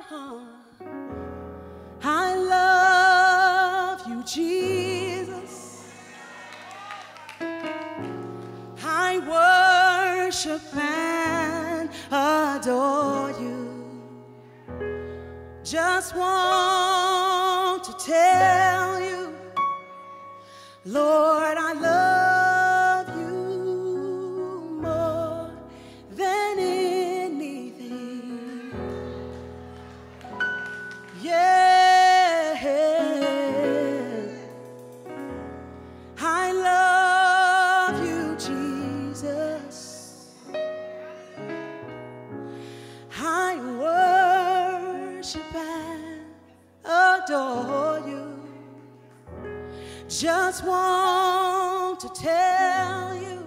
I love you, Jesus. I worship and adore you. Just want to tell you, Lord, I love you more than anything. Yeah, I love you, Jesus. I worship and adore you. Just want to tell you,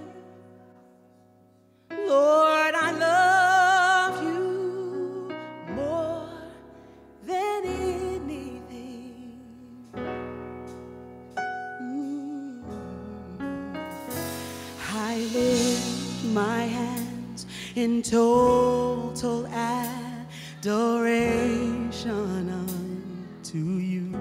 Lord, I love you more than anything. I lift my hands in total adoration unto you.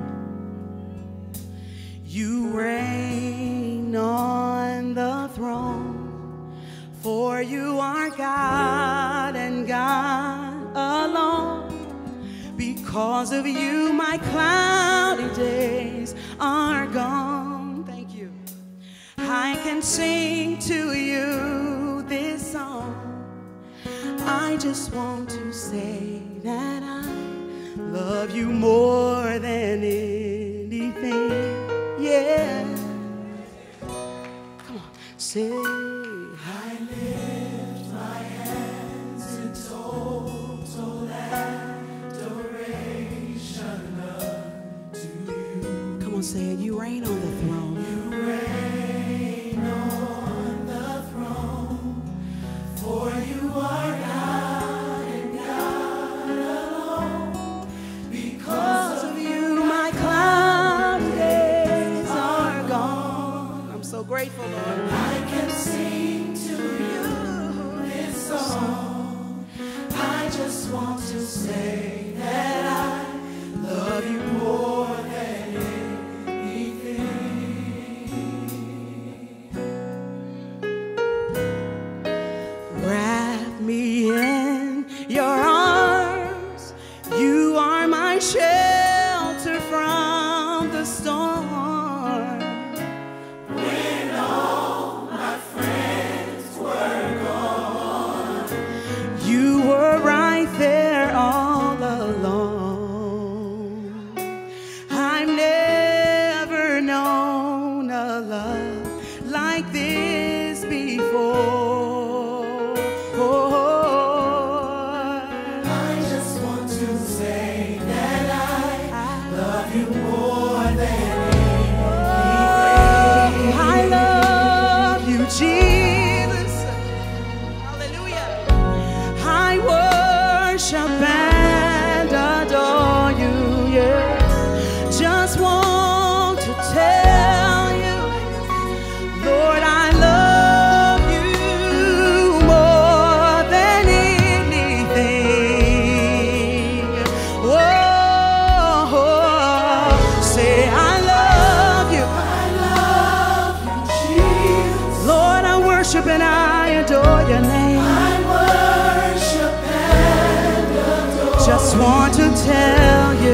You reign on the throne, for you are God and God alone. Because of you, my cloudy days are gone. Thank you. I can sing to you this song. I just want to say that I love you more than anything. Yeah. Come on, say, I lift my hands in total adoration unto you. Come on, say it. You reign on the throne. You reign on the throne, for you are God and God alone. Because of you, my cloudy days are gone. I'm so grateful, Lord. I can sing to you this song. I just want to say that I love you more than anything. Wrap me in your arms. You are my shelter from the storm. When all my friends were gone, you were right there all alone. I've never known a love like this before. I just want to say that I love you more than anything. I love you, Jesus. Hallelujah. I worship and adore you, yeah. Just want to tell you, Lord, I love you more than anything. Whoa, say I love you. I love you, Jesus. Lord, I worship and I adore your name. I worship and adore. Just want to tell you,